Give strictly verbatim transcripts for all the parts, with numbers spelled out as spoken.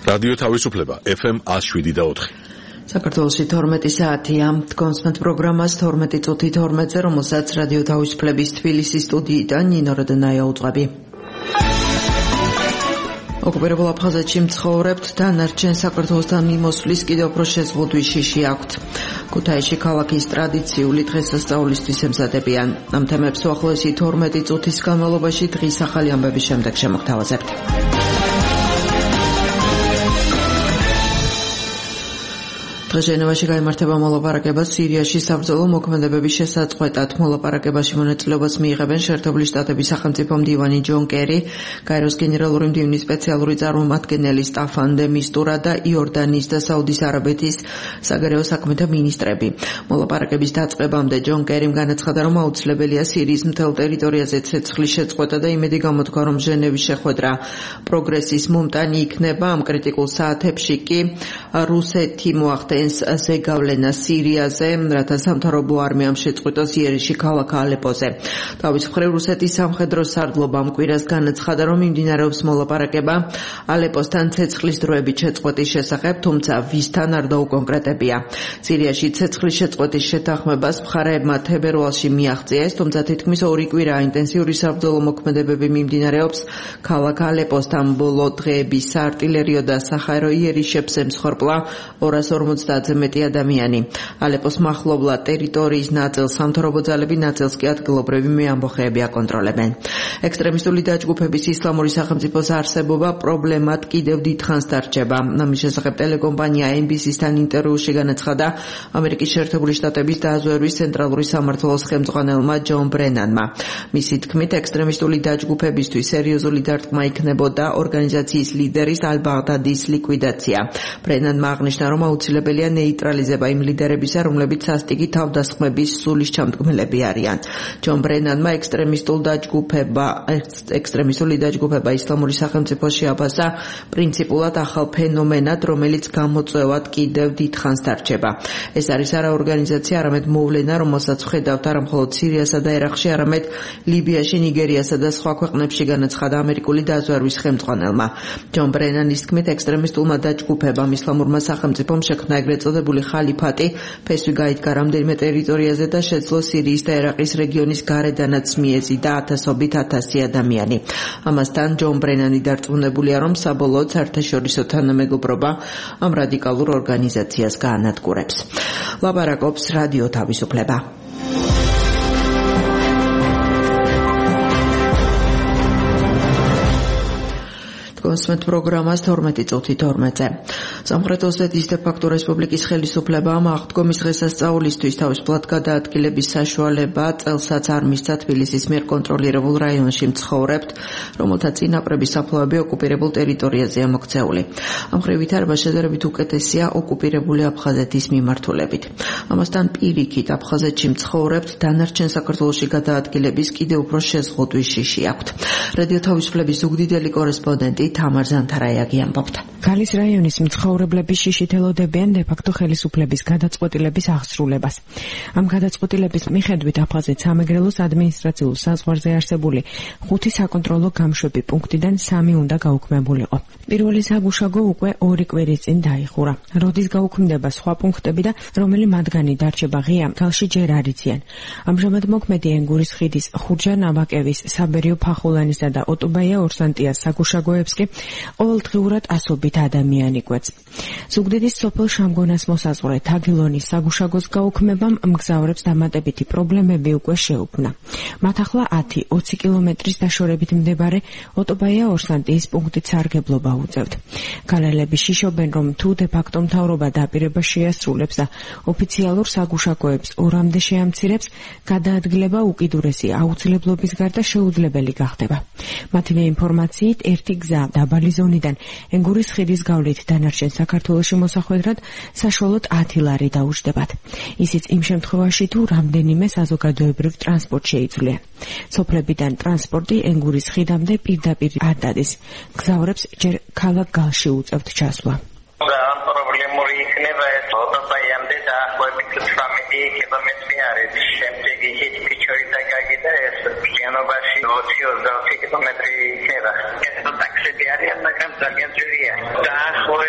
რადიო თავისუფლება ეფ ემ one oh seven და four. საქართველოში თორმეტი საათია. კონსმეთ პროგრამას თორმეტი წუთი თორმეტზე, რომელსაც რადიო თავისუფლების თბილისის სტუდიიდან ნინო როდნაია უძღვები. ოკუპირებულ აფხაზეთში მცხოვრებთ დანარჩენ საქართველოსთან მიმოსვლის კიდევ უფრო შეზღუდვის შიში აქვთ. ქუთაისში ქალაქის ტრადიციული დღესასწაულისთვის ემზადებიან. ამ თემებს უახლოესი თორმეტი წუთის განმავლობაში დღის ახალი ამბების შემდეგ შემოგთავაზებთ. დღეს ჟენევაში გაიმართება მოლაპარაკება სირიაში საბრძოლო მოქმედებების შესაწყვეტად. მოლაპარაკებაში მონაწილეობას მიიღებენ შეერთებული შტატების სახელმწიფო მდივანი ჯონ კერი, გაეროს გენერალური მდივნის სპეციალური წარმომადგენელი სტაფან დე მისტურა და იორდანიის და საუდის არაბეთის საგარეო საქმეთა მინისტრები. მოლაპარაკების დაწყებამდე ჯონ კერიმ განაცხადა, რომ აუცილებელია სირიის მთელ ტერიტორიაზე ცეცხლის შეწყვეტა და იმედი გამოთქვა, რომ ჟენევის შეხვედრა პროგრესის მომტანი იქნება. ამ კრიტიკულ საათებში კი რუსეთი მოახდენს ზეგავლენა სირიაზე, რათა სამთავრობო არმიამ შეწყვიტოს იერიში ქალაქ ალეპოზე. თავის მხრივ რუსეთის სამხედრო სარდლობა ამ კვირას განაცხადა, რომ მიმდინარეობს მოლაპარაკება ალეპოსთან ცეცხლის დროებით შეწყვეტის შესახებ, თუმცა ვისთან არ დაუკონკრეტებია. სირიაში ცეცხლის შეწყვეტის შეთანხმებას მხარეებმა თებერვალში მიაღწიეს, თუმცა თითქმის ორი კვირა ინტენსიური საბრძოლო მოქმედებები მიმდინარეობს ქალაქ ალეპოსთან. ბოლო დღეების საარტილერიო და საჰაერო იერიშებს ემსხვერპლა ორას ორმოცდაათზე მეტი ადამიანი. ალეპოს მახლობლად ტერიტორიის ნაწილს სამთავრობო ძალები, ნაწილს კი ადგილობრივი მეამბოხეები აკონტროლებენ. ექსტრემისტული დაჯგუფების ისლამური სახელმწიფოს არსებობა პრობლემად კიდევ დიდხანს დარჩება. ამის შესახებ ტელეკომპანია ენ ბი სი-სთან ინტერვიუში განაცხადა ამერიკის შეერთებული შტატების დაზვერვის ცენტრალური სამმართველოს ხელმძღვანელმა ჯონ ბრენანმა. მისი თქმით, ექსტრემისტული დაჯგუფებისთვის სერიოზული დარტყმა იქნებოდა ორგანიზაციის ლიდერის ალ-ბაღდადის ლიკვიდაცია. ბრენანმა აღნიშნა, რომ აუცილებელია ნეიტრალიზება იმ ლიდერებისა, რომლებიც სასტიკი თავდასხმების სულის ჩამდგმელები არიან. ჯონ ბრენანმა ექსტრემისტულ დაჯგუფება ექსტრემისტული დაჯგუფება ისლამური სახელმწიფო შეაფასა პრინციპულად ახალ ფენომენად, რომელიც გამოწვევად კიდევ დიდხანს დარჩება. ეს არის არა ორგანიზაცია, არამედ მოვლენა, რომელსაც ვხედავთ არა მხოლოდ სირიასა და ერაყში, არამედ ლიბიაში, ნიგერიასა და სხვა ქვეყნებში, განაცხადა ამერიკული დაზვერვის ხელმძღვანელმა. ჯონ ბრენანის თქმით, ექსტრემისტულმა დაჯგუფებამ ისლამურმა სახელმწიფომ შექმნა ეგრეთ წოდებული ხალიფატი, ფესვი გაიდგა რამდენიმე ტერიტორიაზე და შეძლო სირიის და ერაყის რეგიონის გარედანაც მიეზიდა ათასობით ათასი ადამიანი. ამასთან ჯონ ბრენანი დარწმუნებულია, რომ საბოლოოდ საერთაშორისო თანამეგობრობა ამ რადიკალურ ორგანიზაციას გაანადგურებს. ლაპარაკობს რადიო თავისუფლება. კონსმეთ პროგრამას თორმეტი წუთი თორმეტზე. სამხრეთ ოსეთის დე-ფაქტო რესპუბლიკის ხელისუფლებამ აღდგომის დღესასწაულისთვის თავისუფლად გადაადგილების საშუალება წელსაც არ მისცა თბილისის მიერ კონტროლირებულ რაიონში მცხოვრებთ, რომელთა წინაპრების საფლავები ოკუპირებულ ტერიტორიაზეა მოქცეული. ამ მხრივ ვითარება შედარებით უკეთესია ოკუპირებული აფხაზეთის მიმართულებით. ამასთან პირიქით აფხაზეთში მცხოვრებთ დანარჩენ საქართველოში გადაადგილების კიდევ უფრო შეზღუდვის შიში აქვთ. რადიო თავისუფლების ზუგდიდელი კორესპონდენტი თამარ ზანთარაიაგი ამბობდა. გალის რაიონის მცხოვრებლები შიშით ელოდებიან დე-ფაქტო ხელისუფლების გადაწყვეტილების აღსრულებას. ამ გადაწყვეტილების მიხედვით აფხაზეთ სამეგრელოს ადმინისტრაციულ საზღვარზე არსებული ხუთი საკონტროლო გამშვები პუნქტიდან სამი უნდა გაუქმებულიყო. პირველი საგუშაგო უკვე ორი კვირის წინ დაიხურა. როდის გაუქმდება სხვა პუნქტები და რომელი მათგანი დარჩება ღია, გალში ჯერ არ იციან. ამჟამად მოქმედი ენგურის ხიდის, ხურჯან-აბაკევის, საბერიო ფახულანისა და ოტობაია ორსანტიას საგუშაგოებს კი ყოველდღიურად ასობით ადამიანი კვეთს. ზუგდიდის სოფელ შამგონას მოსაზღვრე თაგილონის საგუშაგოს გაუქმებამ მგზავრებს დამატებითი პრობლემები უკვე შეუქმნა. მათ ახლა ათი ოცი კილომეტრის დაშორებით მდებარე ოტობაია ორსანტიის პუნქტით სარგებლობა უწევთ. გალელები შიშობენ, რომ თუ დე-ფაქტო მთავრობა დაპირება შეასრულებს და ოფიციალურ საგუშაგოებს ორამდე შეამცირებს, გადაადგილება უკიდურესი აუცილებლობის გარდა შეუძლებელი გახდება. მათივე ინფორმაციით ერთი გზა დაბალი ზონიდან ენგურის ხიდის გავლით დანარჩენ საქართველოში მოსახვედრად საშუალოდ ათი ლარი დაუჯდებათ. ისიც იმ შემთხვევაში, თუ რამდენიმე საზოგადოებრივ ტრანსპორტ შეიცვლიან. სოფლებიდან ტრანსპორტი ენგურის ხიდამდე პირდაპირ არ დადის. გზავრებს ჯერ ქალაქ გალში უწევთ ჩასვლა. პრობლემური იქნება ეს ოტობაიამდე დაახლოებით ცხრამეტი კილომეტრი არის. შემდეგი ხიდი ფიჩორიდან გაგიდა ეს იანობაში ოცი ოცდაოთხი კილომეტრი იქნება. ეს ტაქსები არიან, მაგრამ ძალიან ძვირია. დაახლოებით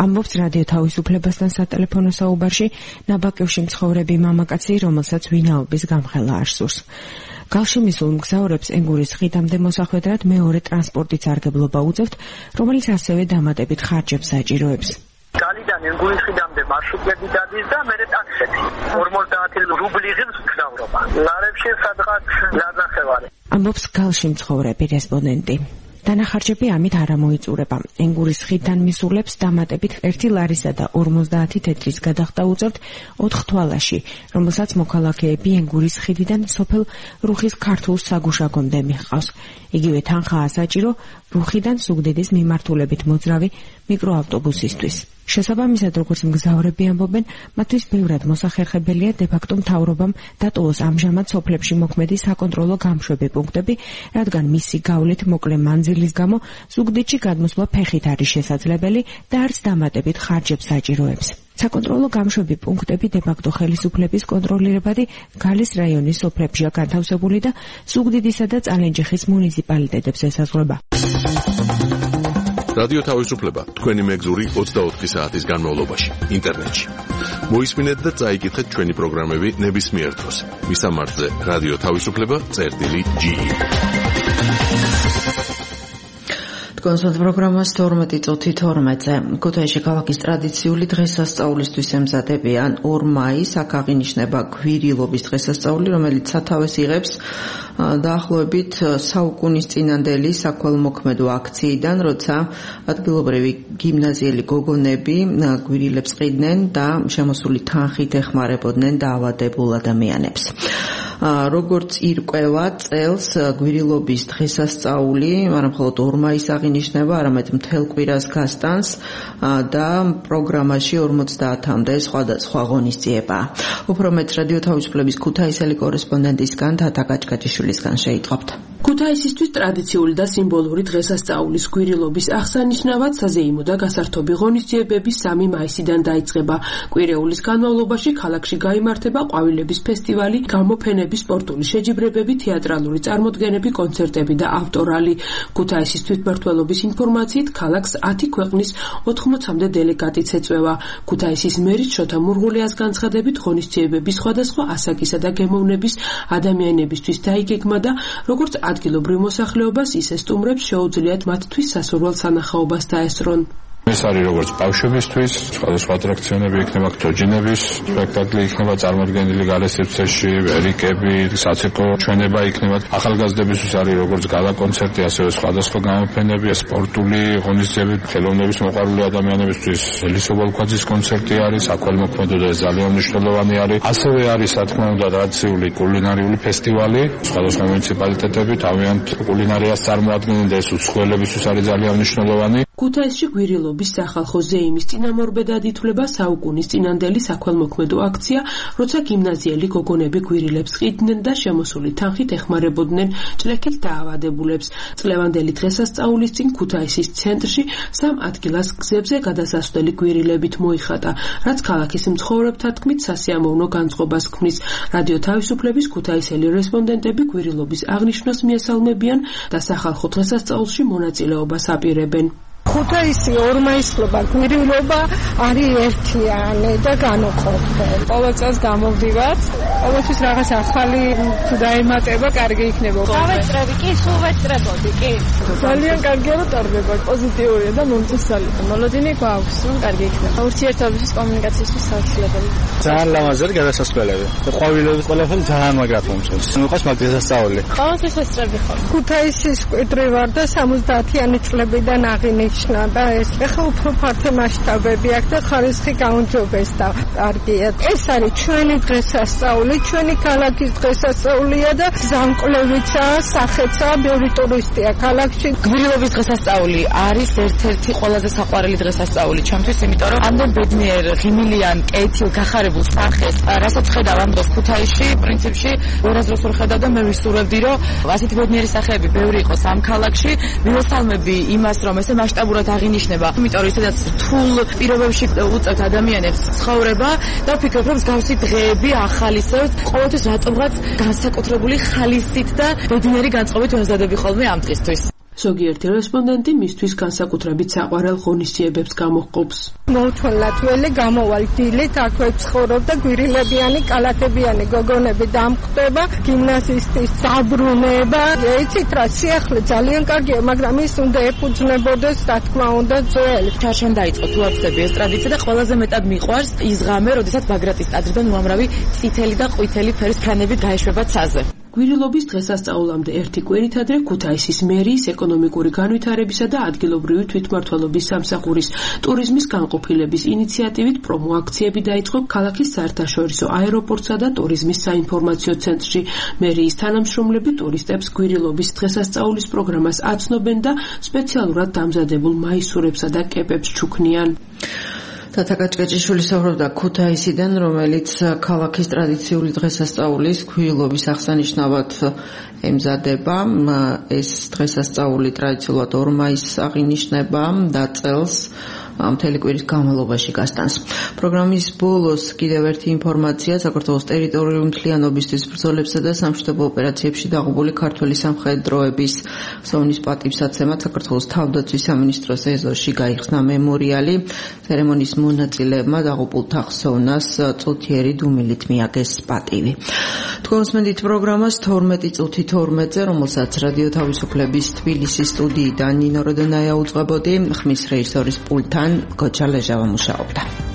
ამბობს რადიო თავისუფლებასთან სატელეფონო საუბარში ნაბაკევში მცხოვრები მამაკაცი, რომელსაც ვინაობის გამხელა არ სურს. გალში მისულ მგზავრებს ენგურის ხიდამდე მოსახვედრად მეორე ტრანსპორტის სარგებლობა უწევთ, რომელიც ასევე დამატებით ხარჯებს საჭიროებს. გალიდან ენგურის ხიდამდე მარშრუტები დადის და მერე ტაქსები. ორმოცდაათი რუბლი ღირს მგზავრობა. ლარებში სადღაც ნახევარი. ამბობს გალში მცხოვრები რესპონდენტი. დანახარჯები ამით არ ამოიწურება. ენგურის ხიდთან მისულებს დამატებით ერთი ლარისა და ორმოცდაათი თეთრის გადახდა უწევთ ოთხ თვალაში, რომელსაც მოქალაქეები ენგურის ხიდიდან სოფელ რუხის ქართულ საგუშაგომდე მიჰყავს. იგივე თანხაა საჭირო რუხიდან ზუგდიდის მიმართულებით მოძრავი მიკროავტობუსისთვის. შესაბამისად, როგორც მგზავრები ამბობენ, მათთვის ბევრად მოსახერხებელია დე-ფაქტო მთავრობამ დატოვოს ამჟამად სოფლებში მოქმედი საკონტროლო გამშვები პუნქტები, რადგან მისი გავლით მოკლე მანძილის გამო ზუგდიდში გადმოსვლა ფეხით არის შესაძლებელი და არც დამატებით ხარჯებს საჭიროებს. საკონტროლო გამშვები პუნქტები დე-ფაქტო ხელისუფლების კონტროლირებადი გალის რაიონის სოფლებშია განთავსებული და ზუგდიდისა და წალენჯიხის მუნიციპალიტეტებს ესაზღვრება. რადიო თავისუფლება თქვენი მეგზური ოცდაოთხი საათის განმავლობაში ინტერნეტში. მოისმინეთ და წაიკითხეთ ჩვენი პროგრამები ნებისმიერ დროს. მისამართზე რადიო თავისუფლება წერტილი ჯი ი. კონსერტ პროგრამას თორმეტი წუთი თორმეტზე. ქუთაისში ქალაქის ტრადიციული დღესასწაულისთვის ემზადებიან ორ მაისს, აქ აღინიშნება გვირილობის დღესასწაული, რომელიც სათავეს იღებს დაახლოებით საუკუნის წინანდელი საქველმოქმედო აქციიდან, როცა ადგილობრივი გიმნაზიელი გოგონები გვირილებს ყიდნენ და შემოსული თანხით ეხმარებოდნენ დაავადებულ ადამიანებს. როგორც ირკვევა წელს გვირილობის დღესასწაული, არა მხოლოდ ორ მაისს აღინიშნება, არამედ მთელ კვირას გასტანს და პროგრამაში ორმოცდაათამდე სხვადასხვა ღონისძიებაა. უფრო მეტ რადიო თავისუფლების ქუთაისელი კორესპონდენტისგან თათა გაჭგაჭიშვილისგან შეიტყობთ. ქუთაისისთვის ტრადიციული და სიმბოლური დღესასწაულის გვირილობის აღსანიშნავად საზეიმო და გასართობი ღონისძიებები სამი მაისიდან დაიწყება. კვირეულის განმავლობაში ქალაქში გაიმართება ყვავილების ფესტივალი, გამოფენები, სპორტული შეჯიბრებები, თეატრალური წარმოდგენები, კონცერტები და ავტორალი. ქუთაისის თვითმმართველობის ინფორმაციით ქალაქს ათი ქვეყნის ოთხმოცამდე დელეგატიც ეწვევა. ქუთაისის მერის შოთა მურღულიას განცხადებით ღონისძიებები სხვადასხვა ასაკისა და გემოვნების ადამიანებისთვის დაიგეგმა და როგორც ადგილობრივ მოსახლეობას, ისე სტუმრებს შეუძლიათ მათთვის სასურველ სანახაობას დაესწრონ. ეს არის როგორც ბავშვებისთვის, სხვადასხვა ატრაქციონები იქნება, თოჯინების სპექტაკლი იქნება წარმოდგენილი გალეს სივრცეში, ერიკები, საცირკო ჩვენება იქნება. ახალგაზრდებისთვის არის როგორც გალა კონცერტი, ასევე სხვადასხვა გამოფენები, სპორტული ღონისძიებები, ხელოვნების მოყვარული ადამიანებისთვის ელისო ბოლქვაძის კონცერტი არის, საქველმოქმედო და ძალიან მნიშვნელოვანი არის. ასევე არის, რა თქმა უნდა, ტრადიციული კულინარიული ფესტივალი, სხვადასხვა მუნიციპალიტეტები თავიანთ კულინარიას წარმოადგენენ და ეს უცხოელებისთვის არის ძალიან მნიშვნელოვანი. ქუთაისში გვირილობის სახალხო ზეიმის წინამორბედად ითვლება საუკუნის წინანდელი საქველმოქმედო აქცია, როცა გიმნაზიელი გოგონები გვირილებს ყიდნენ და შემოსული თანხით ეხმარებოდნენ ჭლექით დაავადებულებს. წლევანდელი დღესასწაულის წინ ქუთაისის ცენტრში სამ ადგილას გზებზე გადასასვლელი გვირილებით მოიხატა, რაც ქალაქის მცხოვრებთა თქმით სასიამოვნო განწყობას ქმნის. რადიო თავისუფლების ქუთაისელი რესპონდენტები გვირილობის აღნიშვნას მიესალმებიან და სახალხო დღესასწაულში მონაწილეობას აპირებენ. ქუთაისი ორ მაისლობა გვირილობა არის ერთიანი და განუყოფელი. ყოველ წელს გამოვდივართ, ყოველთვის რაღაც ახალი თუ დაემატება, კარგი იქნება. გავეწრები კი, სულ ვეწრებოდი კი. ძალიან კარგია რომ ტარდება, პოზიტიურია და მომწესალია. მოლოდინი გვაქვს, რომ კარგი იქნება. ურთიერთობების კომუნიკაციისთვის საოცრებელი. ძალიან ლამაზად გადასასვლელები. ყვავილების ყველაფერი ძალიან მაგრად მომწონს. მოყავს მაგ დღესასწაული. ყოველთვის ვეწრები ხოლმე. ქუთაისის კვიტრი ვარ და სამოცდაათიანი წლებიდან აღინიშნა და ეს ახლა უფრო ფართო მასშტაბები აქვს და ხარისხი გაუმჯობეს და კარგია. ეს არის ჩვენი დღესასწაული, ჩვენი ქალაქის დღესასწაულია და ზამკვლევიცაა, სახეცაა, ბევრი ტურისტია ქალაქში. გვირილობის დღესასწაული არის ერთ-ერთი ყველაზე საყვარელი დღესასწაული ჩემთვის, იმიტომ რომ ამდენ ბედნიერ, ღიმილიან, კეთილ, გახარებულ სახეს, რასაც ხედავ ამ დროს ქუთაისში, პრინციპში ვერასდროს ვერ ხედავ და მე ვისურვებდი, რომ ასეთი ბედნიერი სახეები ბევრი იყოს ამ ქალაქში. მივესალმები იმას, რომ ესე მასშტაბურად აღინიშნება, იმიტომ რომ ისედაც რთულ პირობებში უწევთ ადამიანებს ცხოვრება და ვფიქრობ, რომ მსგავსი დღეები ახალისებს ყოველთვის რატომღაც განსაკუთრებული ხალისით და ბედნიერი განწყობით ვეზადები ხოლმე ამ დღისთვის. ზოგიერთი რესპონდენტი მისთვის განსაკუთრებით საყვარელ ღონისძიებებს გამოჰყოფს. მოუთმენლად ველე გამოვალ დილით, აქვე ცხოვრობ და გვირილებიანი, კალათებიანი გოგონები დამხვდება, გიმნაზისტის დაბრუნება. ეცით რა, სიახლე ძალიან კარგია, მაგრამ ის უნდა ეფუძნებოდეს, რა თქმა უნდა, ძველი. ჩარჩენ დაიწყო თუ ახსები ეს ტრადიცია და ყველაზე მეტად მიყვარს ის ღამე, როდესაც ბაგრატის ტაძრიდან უამრავი წითელი და ყვითელი ფერის ფრანები გაეშვება ცაზე. გვირილობის დღესასწაულამდე ერთი კვირით ადრე ქუთაისის მერიის ეკონომიკური განვითარებისა და ადგილობრივი თვითმმართველობის სამსახურის ტურიზმის განყოფილების ინიციატივით პრომოაქციები დაიწყო ქალაქის საერთაშორისო აეროპორტსა და ტურიზმის საინფორმაციო ცენტრში. მერიის თანამშრომლები ტურისტებს გვირილობის დღესასწაულის პროგრამას აცნობენ და სპეციალურად დამზადებულ მაისურებსა და კეპებს ჩუქნიან. თათა კაჭკაჭიშვილი საუბრობდა ქუთაისიდან, რომელიც ქალაქის ტრადიციული დღესასწაულის გვირილობის აღსანიშნავად ემზადება. ეს დღესასწაული ტრადიციულად ორ მაისს აღინიშნება და წელს მთელი კვირის განმავლობაში გასტანს. პროგრამის ბოლოს კიდევ ერთი ინფორმაცია: საქართველოს ტერიტორიული მთლიანობისთვის ბრძოლებსა და სამშვიდობო ოპერაციებში დაღუპული ქართველი სამხედროების ხსოვნის პატივსაცემად საქართველოს თავდაცვის სამინისტროს ეზოში გაიხსნა მემორიალი. ცერემონიის მონაწილეებმა დაღუპულთა ხსოვნას წუთიერი დუმილით მიაგეს პატივი. თქვენ უსმენთ პროგრამას თორმეტი წუთი თორმეტზე, რომელსაც რადიო თავისუფლების თბილისის სტუდიიდან ნინო როდენაია უძღვებოდი, ხმის რეჟისორის პულტთან გოჩა ლეჟავა მუშაობდა.